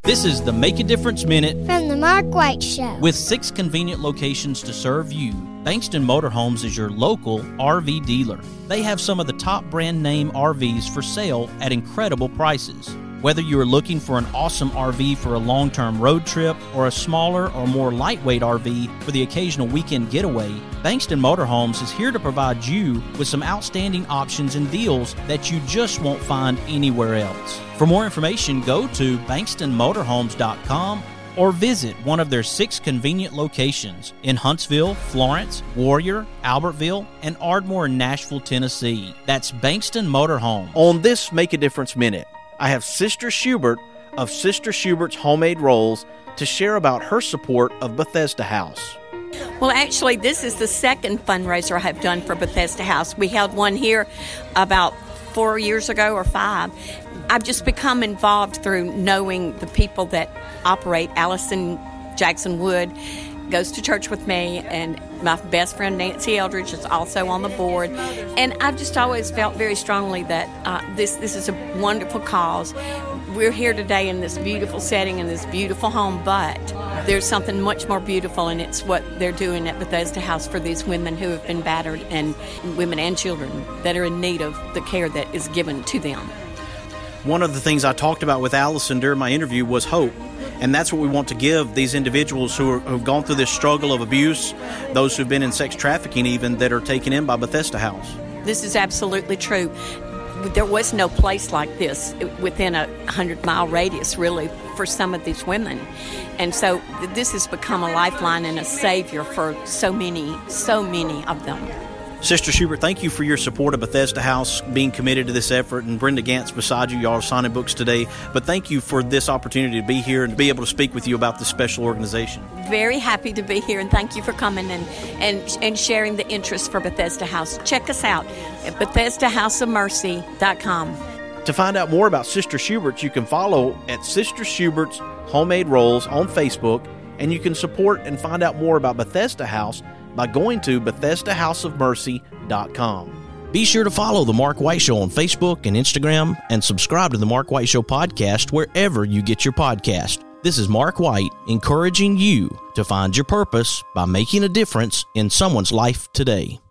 This is the Make a Difference Minute from the Mark White Show. With 6 convenient locations to serve you. Bankston Motorhomes is your local RV dealer. They have some of the top brand name RVs for sale at incredible prices. Whether you are looking for an awesome RV for a long-term road trip or a smaller or more lightweight RV for the occasional weekend getaway, Bankston Motorhomes is here to provide you with some outstanding options and deals that you just won't find anywhere else. For more information, go to bankstonmotorhomes.com or visit one of their 6 convenient locations in Huntsville, Florence, Warrior, Albertville, and Ardmore in Nashville, Tennessee. That's Bankston Motorhome. On this Make a Difference Minute, I have Sister Schubert of Sister Schubert's Homemade Rolls to share about her support of Bethesda House. Well, actually, this is the second fundraiser I have done for Bethesda House. We held one here about 4 years ago or 5. I've just become involved through knowing the people that operate. Allison Jackson Wood goes to church with me, and my best friend Nancy Eldridge is also on the board. And I've just always felt very strongly that this is a wonderful cause. We're here today in this beautiful setting, in this beautiful home, but there's something much more beautiful, and it's what they're doing at Bethesda House for these women who have been battered, and women and children that are in need of the care that is given to them. One of the things I talked about with Allison during my interview was hope. And that's what we want to give these individuals who've gone through this struggle of abuse, those who've been in sex trafficking even, that are taken in by Bethesda House. This is absolutely true. There was no place like this within a 100-mile radius, really, for some of these women. And so this has become a lifeline and a savior for so many of them. Sister Schubert, thank you for your support of Bethesda House, being committed to this effort, and Brenda Gantz beside you. Y'all are signing books today. But thank you for this opportunity to be here and to be able to speak with you about this special organization. Very happy to be here, and thank you for coming and sharing the interest for Bethesda House. Check us out at BethesdaHouseOfMercy.com. To find out more about Sister Schubert, you can follow at Sister Schubert's Homemade Rolls on Facebook, and you can support and find out more about Bethesda House by going to BethesdaHouseOfMercy.com. Be sure to follow The Mark White Show on Facebook and Instagram, and subscribe to The Mark White Show podcast wherever you get your podcast. This is Mark White, encouraging you to find your purpose by making a difference in someone's life today.